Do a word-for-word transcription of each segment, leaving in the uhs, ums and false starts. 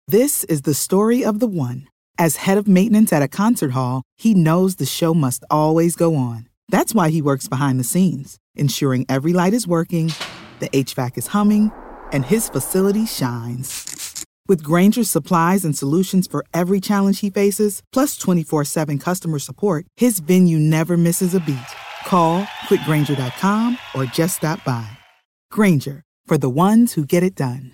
This is the story of the one. As head of maintenance at a concert hall, he knows the show must always go on. That's why he works behind the scenes, ensuring every light is working, the H V A C is humming, and his facility shines. With Grainger's supplies and solutions for every challenge he faces, plus twenty-four seven customer support, his venue never misses a beat. Call quick grainger dot com or just stop by. Grainger, for the ones who get it done.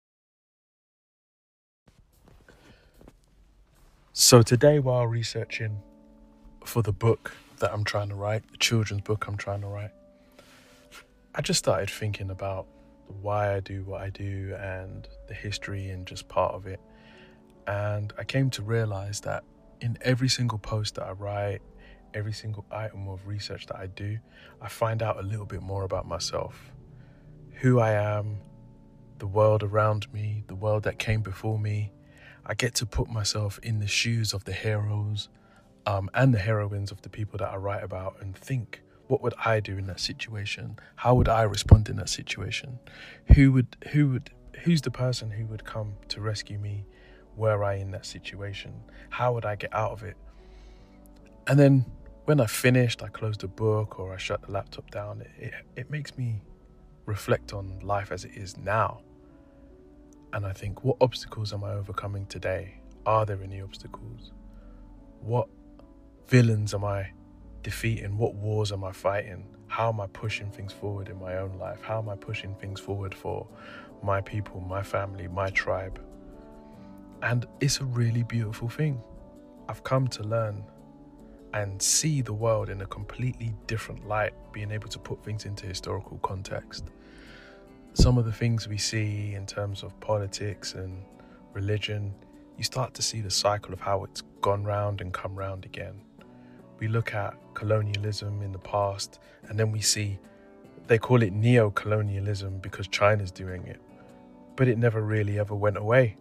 So today, while researching for the book that I'm trying to write, the children's book I'm trying to write, I just started thinking about why I do what I do and the history and just part of it. And I came to realize that in every single post that I write, every single item of research that I do, I find out a little bit more about myself, who I am, the world around me, the world that came before me. I get to put myself in the shoes of the heroes um, and the heroines of the people that I write about and think, what would I do in that situation? How would I respond in that situation? Who would, who would, who's the person who would come to rescue me? Were I in that situation? How would I get out of it? And then when I finished, I closed the book or I shut the laptop down. It, it, it makes me reflect on life as it is now. And I think, what obstacles am I overcoming today? Are there any obstacles? What villains am I defeating? What wars am I fighting? How am I pushing things forward in my own life? How am I pushing things forward for my people, my family, my tribe? And it's a really beautiful thing. I've come to learn and see the world in a completely different light, being able to put things into historical context. Some of the things we see in terms of politics and religion, you start to see the cycle of how it's gone round and come round again. We look at colonialism in the past, and then we see, they call it neo-colonialism because China's doing it, but it never really ever went away.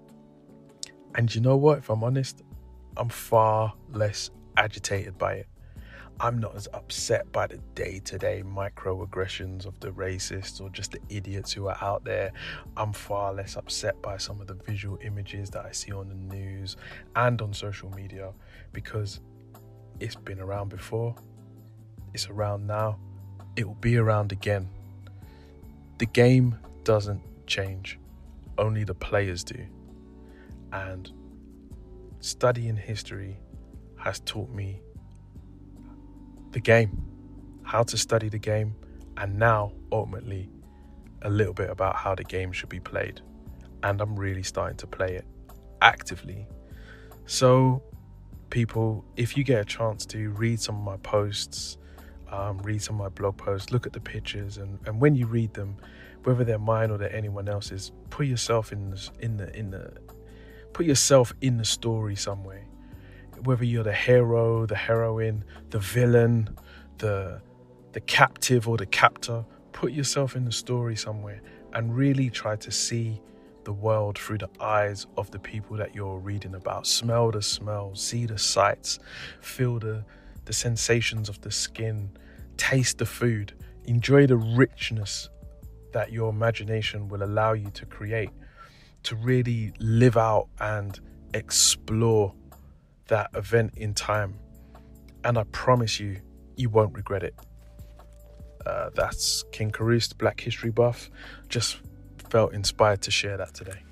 And you know what, if I'm honest, I'm far less agitated by it. I'm not as upset by the day-to-day microaggressions of the racists or just the idiots who are out there. I'm far less upset by some of the visual images that I see on the news and on social media, because it's been around before, it's around now, it will be around again. The game doesn't change, only the players do. And studying history has taught me the game, how to study the game, and now ultimately a little bit about how the game should be played. And I'm really starting to play it actively. So people, if you get a chance to read some of my posts, um, read some of my blog posts, look at the pictures, and, and when you read them, whether they're mine or they're anyone else's, put yourself in the, in the in the put yourself in the story somewhere. Whether you're the hero, the heroine, the villain, the the captive or the captor, put yourself in the story somewhere and really try to see the world through the eyes of the people that you're reading about. Smell the smells, see the sights, feel the, the sensations of the skin, taste the food, enjoy the richness that your imagination will allow you to create, to really live out and explore that event in time. And I promise you, you won't regret it. Uh, that's King Caroused, Black History Buff. Just felt inspired to share that today.